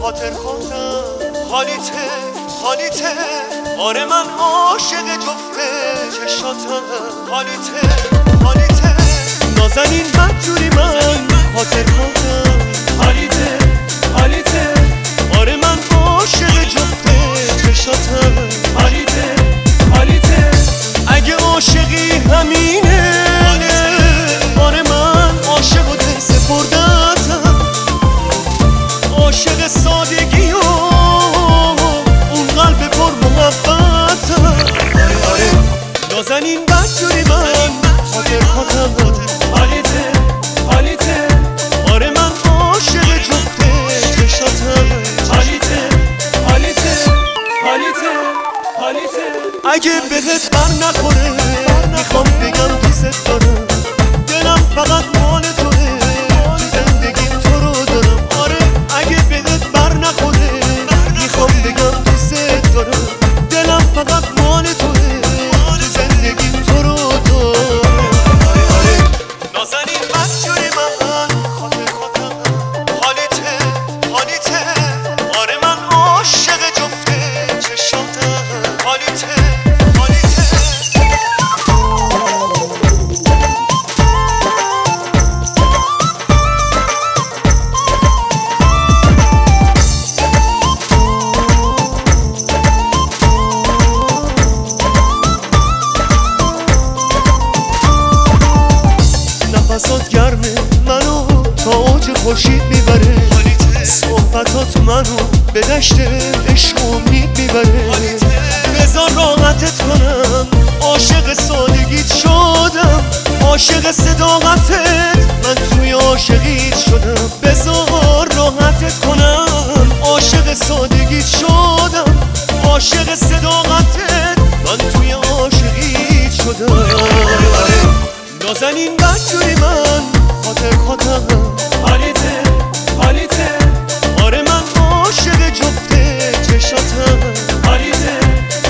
خاطر حالیته آره من عاشق جفته چشاتم حالیته نازنین بدجوری من خاطر حالیته آره من عاشق جفته چشاتم حالیته اگه عاشقی همینه آره من عاشق و دل سپردتم عاشق سادگی و اون قلب پر محبتم آره نازنین بدجوری من خاطر حالیته آره من عاشق جفته چشاتم حالیته اگه بهت بر نخوره میخوام بگم دوست دارم دلم فقط مال توه تو زندگیم تو رو دارم آره اگه بهت بر نخوره میخوام بگم دوست دارم دلم فقط مال توه تو زندگیم تو رو دارم آره نازنین بدجوری من خاطر حالیته آره من عاشق جفته چشاتم حالیته نفسات گرمه منو تا اوج خورشید میبره صحبتات منو به دشت عشق امید میبره بذار راحتت کنم عاشق سادگیت شدم عاشق صداقتت من توی عاشقیت شدم بذار راحتت کنم عاشق سادگیت شدم عاشق صداقتت من توی عاشقیت شدم نازنین بدجوری من خاطر حالیته آره من عاشق جفته چشاتم حالیته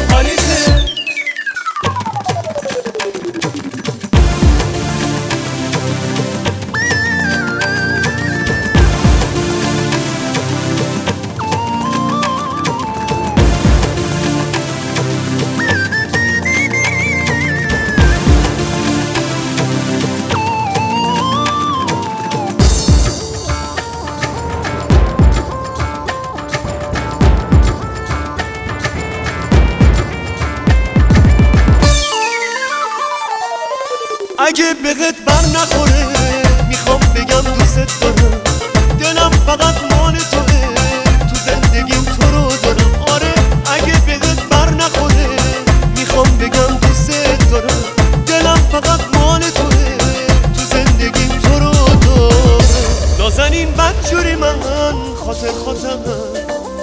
اگه بهت بر نخوره میخوام بگم دوست دارم دلم فقط مال توه تو زندگیم تو رو دارم آره اگه بهت بر نخوره میخوام بگم دوست دارم دلم فقط مال توه تو زندگیم تو رو دارم نازنین بدجوری من خاطر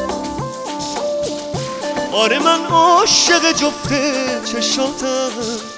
آره من عاشق جفته چشاتم